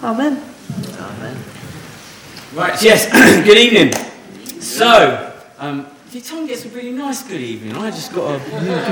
Amen. Amen. Right, yes, good evening. So, did Tom get a really nice good evening? I just got a...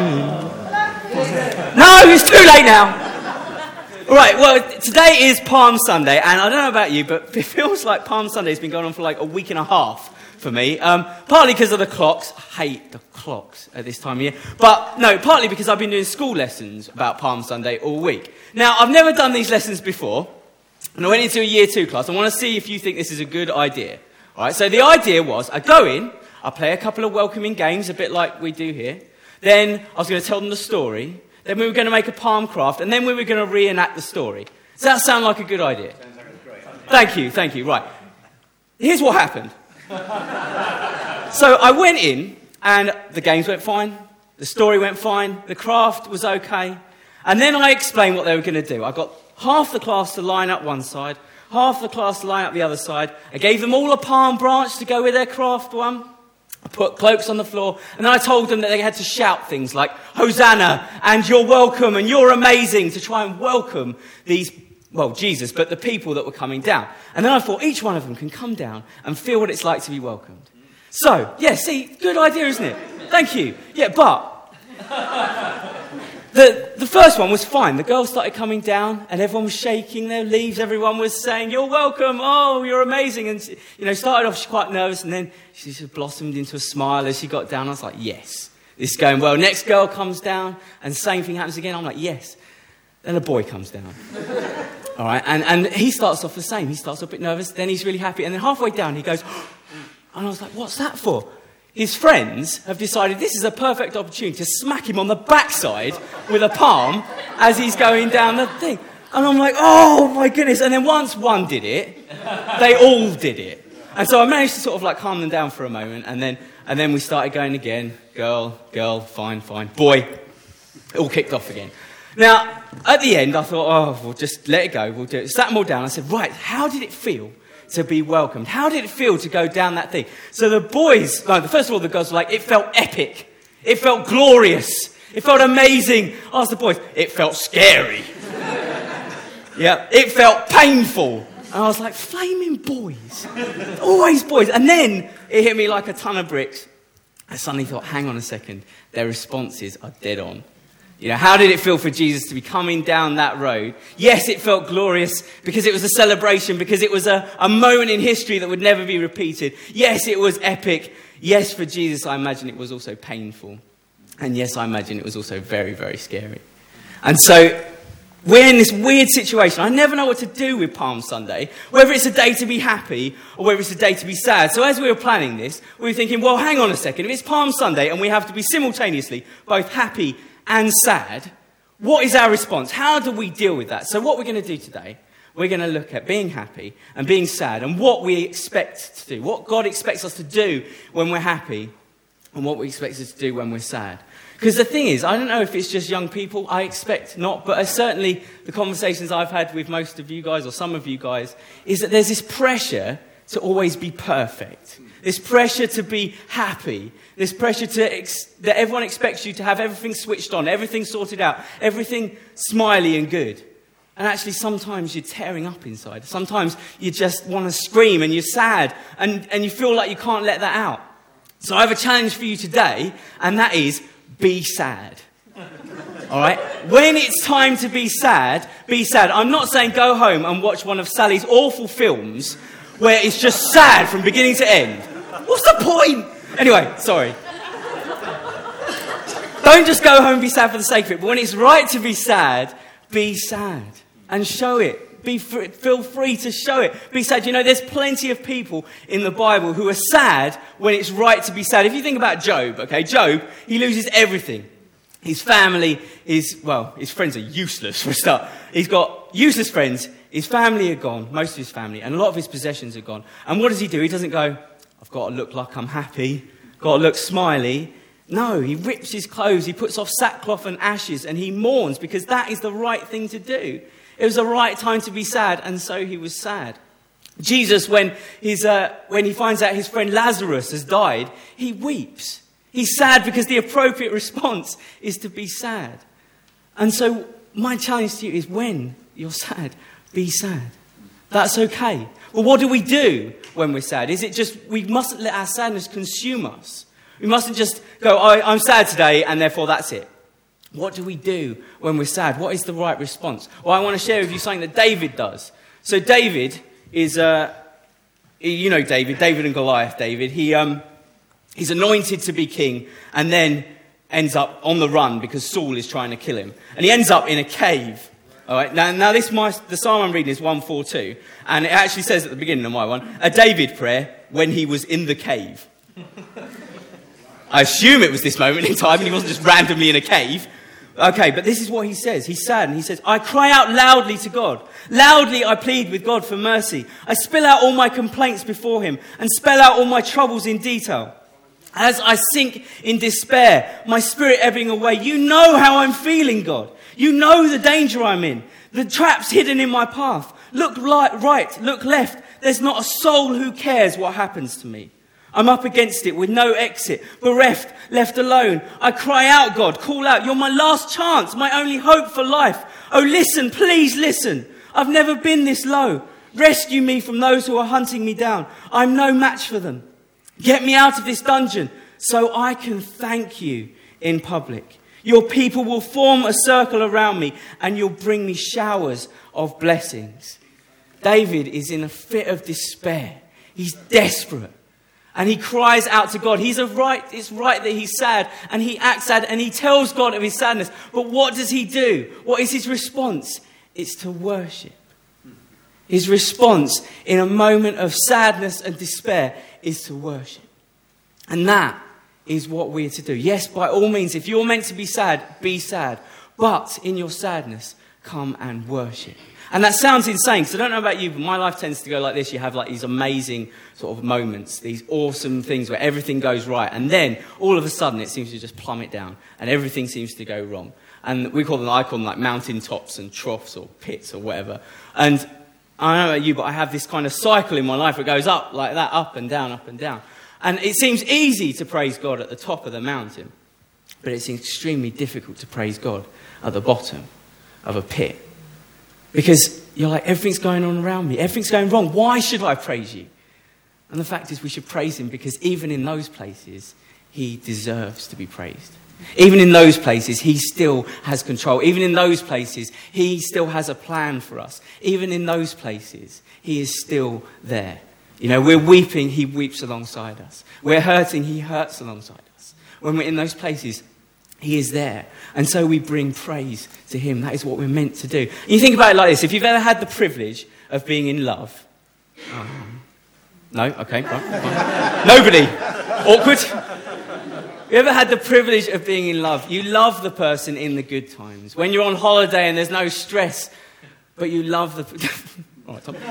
No, it's too late now. Right, well, today is Palm Sunday, and I don't know about you, but it feels like Palm Sunday has been going on for like a week and a half for me. Partly because of the clocks. I hate the clocks at this time of year. But, no, partly because I've been doing school lessons about Palm Sunday all week. Now, I've never done these lessons before, and I went into a Year 2 class. I want to see if you think this is a good idea. All right, so the idea was, I go in, I play a couple of welcoming games, a bit like we do here. Then I was going to tell them the story. Then we were going to make a palm craft, and then we were going to reenact the story. Does that sound like a good idea? Sounds like a great idea. Thank you. Right. Here's what happened. So I went in, and the games went fine, the story went fine, the craft was okay, and then I explained what they were going to do. I got half the class to line up one side, half the class to line up the other side. I gave them all a palm branch to go with their craft one. I put cloaks on the floor, and then I told them that they had to shout things like, Hosanna, and you're welcome, and you're amazing, to try and welcome these, well, Jesus, but the people that were coming down. And then I thought each one of them can come down and feel what it's like to be welcomed. So, yeah, see, good idea, isn't it? Thank you. Yeah, but the first one was fine. The girls started coming down, and everyone was shaking their leaves. Everyone was saying, you're welcome. Oh, you're amazing. And, started off quite nervous, and then she just blossomed into a smile as she got down. I was like, yes, this is going well. Next girl comes down, and same thing happens again. I'm like, yes. Then a boy comes down. All right, and he starts off the same. He starts off a bit nervous, then he's really happy. And then halfway down, he goes, and I was like, what's that for? His friends have decided this is a perfect opportunity to smack him on the backside with a palm as he's going down the thing. And I'm like, oh my goodness. And then once one did it, they all did it. And so I managed to sort of like calm them down for a moment. And then we started going again. Girl, fine. Boy, it all kicked off again. Now, at the end, I thought, we'll just let it go. We'll do it. Sat them all down. I said, right, how did it feel to be welcomed? How did it feel to go down that thing? So the boys, first of all, the girls were like, it felt epic. It felt glorious. It felt amazing. I asked the boys, it felt scary. Yeah, it felt painful. And I was like, flaming boys. Always boys. And then it hit me like a ton of bricks. I suddenly thought, hang on a second. Their responses are dead on. How did it feel for Jesus to be coming down that road? Yes, it felt glorious because it was a celebration, because it was a moment in history that would never be repeated. Yes, it was epic. Yes, for Jesus, I imagine it was also painful. And yes, I imagine it was also very, very scary. And so we're in this weird situation. I never know what to do with Palm Sunday, whether it's a day to be happy or whether it's a day to be sad. So as we were planning this, we were thinking, well, hang on a second. If it's Palm Sunday and we have to be simultaneously both happy and sad, what is our response? How do we deal with that? So what we're going to do today, we're going to look at being happy and being sad and what we expect to do, what God expects us to do when we're happy and what we expect us to do when we're sad. Because the thing is, I don't know if it's just young people, I expect not, but certainly the conversations I've had with most of you guys or some of you guys is that there's this pressure to always be perfect. This pressure to be happy. This pressure that everyone expects you to have everything switched on, everything sorted out, everything smiley and good. And actually sometimes you're tearing up inside. Sometimes you just want to scream and you're sad and you feel like you can't let that out. So I have a challenge for you today, and that is be sad. All right? When it's time to be sad, be sad. I'm not saying go home and watch one of Sally's awful films where it's just sad from beginning to end. What's the point? Anyway, sorry. Don't just go home and be sad for the sake of it. But when it's right to be sad and show it. Feel free to show it. Be sad. There's plenty of people in the Bible who are sad when it's right to be sad. If you think about Job, okay, Job, he loses everything. His family his friends are useless for a start. He's got useless friends. His family are gone, most of his family, and a lot of his possessions are gone. And what does he do? He doesn't go, I've got to look like I'm happy, got to look smiley. No, he rips his clothes, he puts off sackcloth and ashes, and he mourns because that is the right thing to do. It was the right time to be sad, and so he was sad. Jesus, when he finds out his friend Lazarus has died, he weeps. He's sad because the appropriate response is to be sad. And so my challenge to you is when you're sad, be sad. That's okay. But what do we do when we're sad? Is it just, we mustn't let our sadness consume us. We mustn't just go, I'm sad today, and therefore that's it. What do we do when we're sad? What is the right response? Well, I want to share with you something that David does. So David is, you know David and Goliath, David. He's anointed to be king, and then ends up on the run because Saul is trying to kill him. And he ends up in a cave. All right. Now the psalm I'm reading is 142, and it actually says at the beginning of my one, a David prayer when he was in the cave. I assume it was this moment in time, and he wasn't just randomly in a cave. Okay, but this is what he says. He's sad, and he says, I cry out loudly to God. Loudly I plead with God for mercy. I spill out all my complaints before him, and spell out all my troubles in detail. As I sink in despair, my spirit ebbing away, you know how I'm feeling, God. You know the danger I'm in, the traps hidden in my path. Look right, look left. There's not a soul who cares what happens to me. I'm up against it with no exit, bereft, left alone. I cry out, God, call out. You're my last chance, my only hope for life. Oh, listen, please listen. I've never been this low. Rescue me from those who are hunting me down. I'm no match for them. Get me out of this dungeon so I can thank you in public. Your people will form a circle around me, and you'll bring me showers of blessings. David is in a fit of despair. He's desperate. And he cries out to God. It's right that he's sad, and he acts sad, and he tells God of his sadness. But what does he do? What is his response? It's to worship. His response in a moment of sadness and despair is to worship. And that is what we're to do. Yes, by all means, if you're meant to be sad, be sad. But in your sadness, come and worship. And that sounds insane, because I don't know about you, but my life tends to go like this. You have like these amazing sort of moments, these awesome things where everything goes right. And then all of a sudden it seems to just plummet down and everything seems to go wrong. And I call them like mountain tops and troughs or pits or whatever. And I don't know about you, but I have this kind of cycle in my life. It goes up like that, up and down, up and down. And it seems easy to praise God at the top of the mountain, but it's extremely difficult to praise God at the bottom of a pit. Because you're like, everything's going on around me. Everything's going wrong. Why should I praise you? And the fact is we should praise him because even in those places, he deserves to be praised. Even in those places, he still has control. Even in those places, he still has a plan for us. Even in those places, he is still there. You know, we're weeping, he weeps alongside us. We're hurting, he hurts alongside us. When we're in those places, he is there. And so we bring praise to him. That is what we're meant to do. And you think about it like this. If you've ever had the privilege of being in love. No? Okay, right. Nobody. Awkward. You ever had the privilege of being in love? You love the person in the good times. When you're on holiday and there's no stress, but you love the... All right, Tom.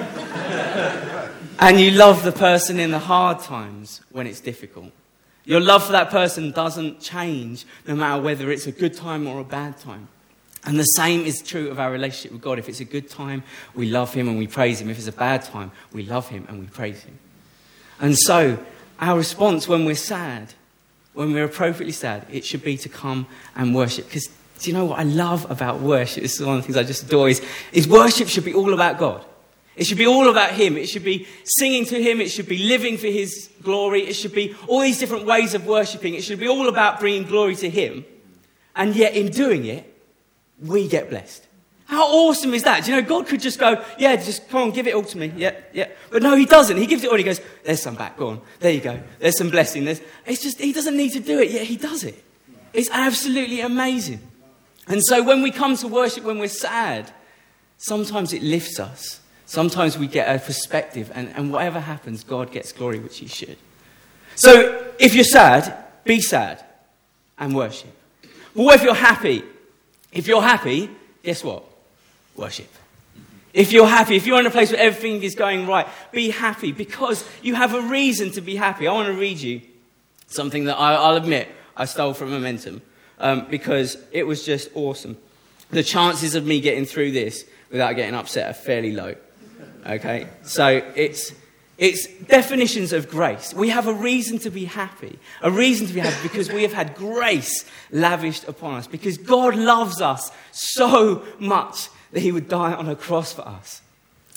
And you love the person in the hard times when it's difficult. Your love for that person doesn't change no matter whether it's a good time or a bad time. And the same is true of our relationship with God. If it's a good time, we love him and we praise him. If it's a bad time, we love him and we praise him. And so our response when we're sad, when we're appropriately sad, it should be to come and worship. Because do you know what I love about worship? This is one of the things I just adore is worship should be all about God. It should be all about him. It should be singing to him. It should be living for his glory. It should be all these different ways of worshipping. It should be all about bringing glory to him. And yet in doing it, we get blessed. How awesome is that? Do you know, God could just go, yeah, just come on, give it all to me. Yeah. But no, he doesn't. He gives it all. He goes, there's some back. Go on. There you go. There's some blessing. It's just, he doesn't need to do it, yet he does it. It's absolutely amazing. And so when we come to worship, when we're sad, sometimes it lifts us. Sometimes we get a perspective, and whatever happens, God gets glory, which he should. So if you're sad, be sad and worship. But what if you're happy? If you're happy, guess what? Worship. If you're happy, if you're in a place where everything is going right, be happy because you have a reason to be happy. I want to read you something that I'll admit I stole from Momentum because it was just awesome. The chances of me getting through this without getting upset are fairly low. Okay, so it's definitions of grace. We have a reason to be happy. A reason to be happy because we have had grace lavished upon us. Because God loves us so much that he would die on a cross for us.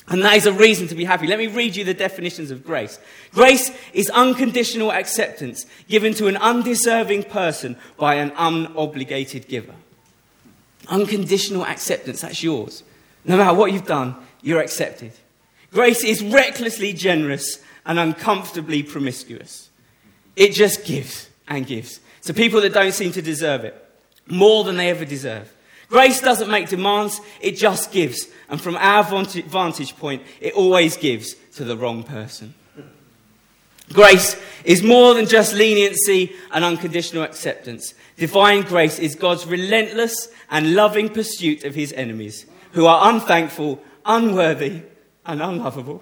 And that is a reason to be happy. Let me read you the definitions of grace. Grace is unconditional acceptance given to an undeserving person by an unobligated giver. Unconditional acceptance, that's yours. No matter what you've done, you're accepted. Grace is recklessly generous and uncomfortably promiscuous. It just gives and gives to people that don't seem to deserve it, more than they ever deserve. Grace doesn't make demands, it just gives. And from our vantage point, it always gives to the wrong person. Grace is more than just leniency and unconditional acceptance. Divine grace is God's relentless and loving pursuit of his enemies, who are unthankful, unworthy, and unlovable.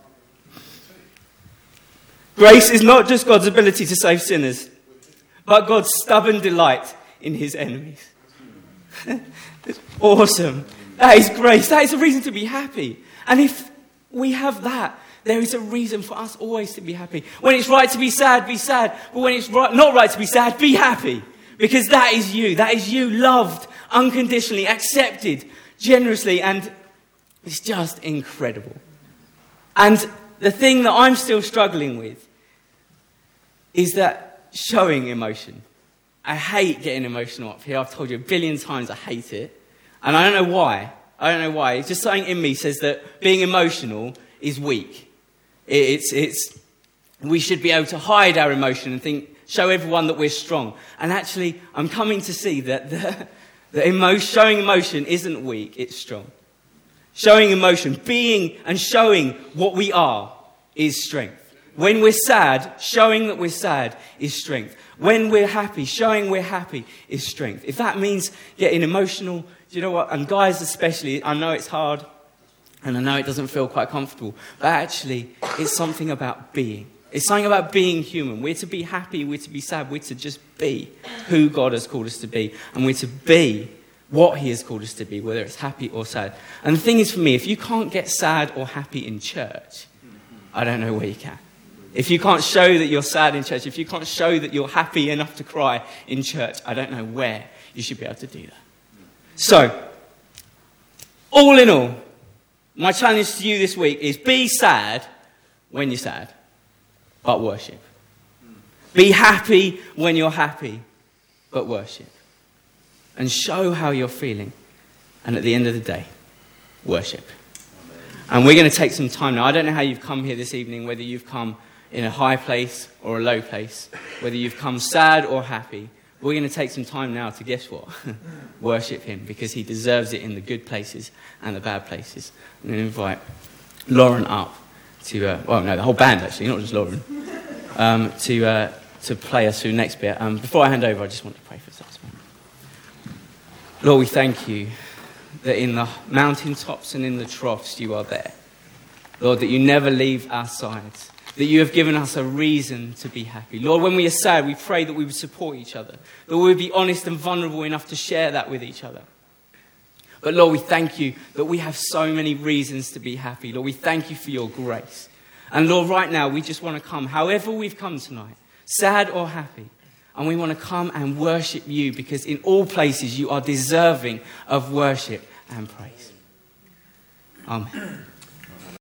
Grace is not just God's ability to save sinners, but God's stubborn delight in his enemies. It's awesome. That is grace. That is a reason to be happy. And if we have that, there is a reason for us always to be happy. When it's right to be sad, be sad. But when it's not right to be sad, be happy. Because that is you. That is you loved, unconditionally, accepted, generously. And it's just incredible. And the thing that I'm still struggling with is that showing emotion. I hate getting emotional up here. I've told you a billion times I hate it. And I don't know why. It's just something in me says that being emotional is weak. We should be able to hide our emotion and show everyone that we're strong. And actually, I'm coming to see that showing emotion isn't weak, it's strong. Showing emotion, being and showing what we are is strength. When we're sad, showing that we're sad is strength. When we're happy, showing we're happy is strength. If that means getting emotional, do you know what? And guys especially, I know it's hard and I know it doesn't feel quite comfortable, but actually it's something about being. It's something about being human. We're to be happy, we're to be sad, we're to just be who God has called us to be. And we're to be what he has called us to be, whether it's happy or sad. And the thing is for me, if you can't get sad or happy in church, I don't know where you can. If you can't show that you're sad in church, if you can't show that you're happy enough to cry in church, I don't know where you should be able to do that. So, all in all, my challenge to you this week is be sad when you're sad, but worship. Be happy when you're happy, but worship. And show how you're feeling. And at the end of the day, worship. And we're going to take some time now. I don't know how you've come here this evening, whether you've come in a high place or a low place, whether you've come sad or happy. We're going to take some time now to, guess what? Worship him, because he deserves it in the good places and the bad places. I'm going to invite Lauren up to, the whole band actually, not just Lauren, to play us through the next bit. Before I hand over, I just want to pray for us. Lord, we thank you that in the mountaintops and in the troughs you are there. Lord, that you never leave our sides. That you have given us a reason to be happy. Lord, when we are sad, we pray that we would support each other. That we would be honest and vulnerable enough to share that with each other. But Lord, we thank you that we have so many reasons to be happy. Lord, we thank you for your grace. And Lord, right now, we just want to come, however we've come tonight, sad or happy. And we want to come and worship you, because in all places you are deserving of worship and praise. Amen.